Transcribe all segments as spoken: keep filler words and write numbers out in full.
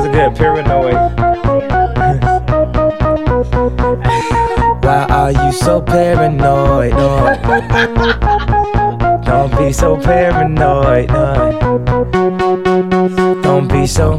good. Paranoid. Why are you so paranoid? No. Don't be so paranoid. No. Don't be so.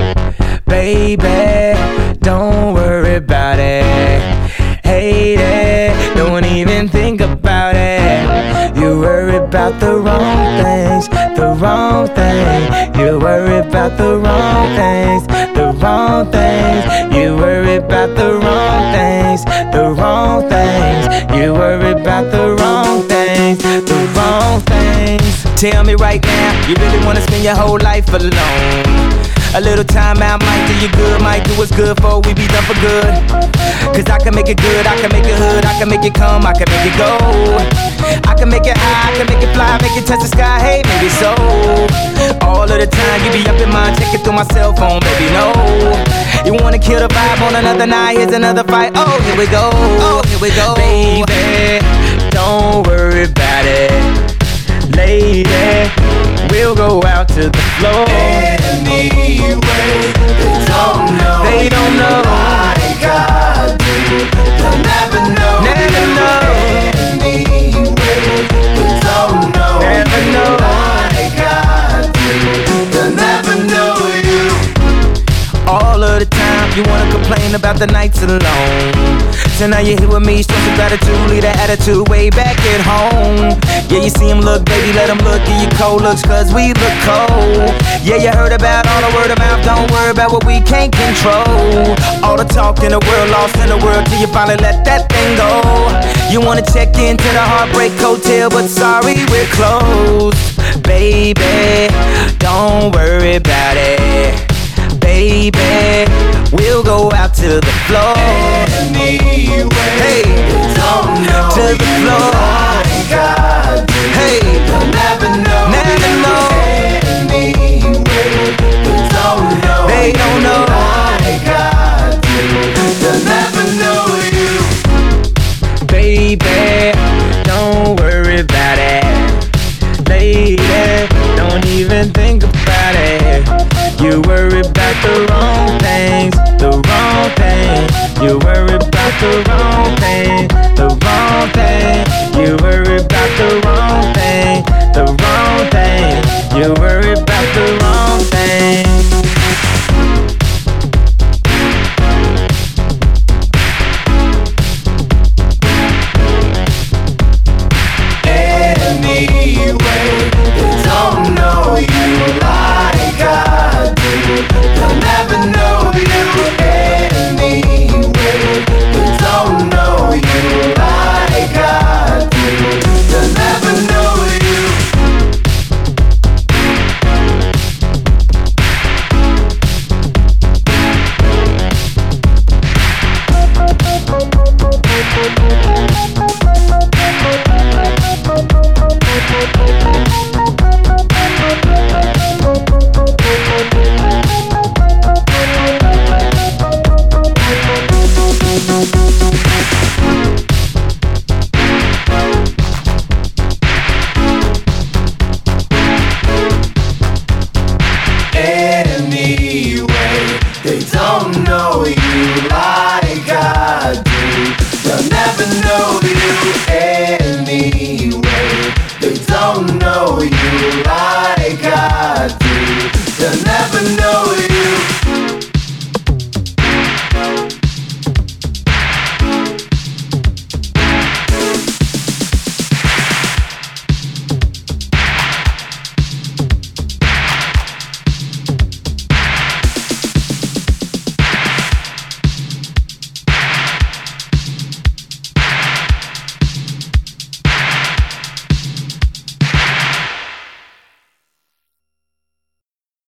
Baby, don't worry about it. Hate it, don't even think about it. You worry about the wrong things, the wrong thing. You worry about the wrong things, the wrong things. You worry about the wrong things, the wrong things. You worry about the wrong things, the wrong things. Tell me right now, you really wanna spend your whole life alone? A little time out might do you good, might do what's good for we be done for good. Cause I can make it good, I can make it hood, I can make it come, I can make it go. I can make it high, I can make it fly, make it touch the sky, hey, maybe so. All of the time you be up in mind, check it through my cell phone, baby, no. You wanna kill the vibe on another night, here's another fight, oh, here we go, oh, here we go. Baby, don't worry about it. Lady, we'll go out to the floor. Anyway, they don't know. They don't know. Like I do. They'll never know. Never know. Anyway, they don't know. Never know. Like I do. They'll never know you. All of the time you wanna complain about the nights alone. So now you're here with me, show some gratitude, leave that attitude way back at home. Yeah, you see him look, baby, let him look, give you cold looks, cause we look cold. Yeah, you heard about all the word of mouth, don't worry about what we can't control. All the talk in the world, lost in the world, till you finally let that thing go. You wanna check into the Heartbreak Hotel, but sorry, we're closed. Baby, don't worry about it. Baby, we'll go out to the floor. Anyway, hey, they don't know. To the floor. Like I do. Hey, they'll never know. Never know. Anyway, they don't know. They don't know. Like I do. They'll never know you. Baby, don't worry about it. Lady, don't even think about it. You worry about the wrong things, the wrong thing. You worry about the wrong thing, the wrong thing. You worry about the wrong thing, the wrong thing. You worry about the wrong thing. Anyway, they don't know you like I do. They'll never know you. Anyway, they don't know you like I do. They'll never know you. Anyway, they don't know you like I do. They'll never know you. Anyway, they don't know you like I do. They'll never know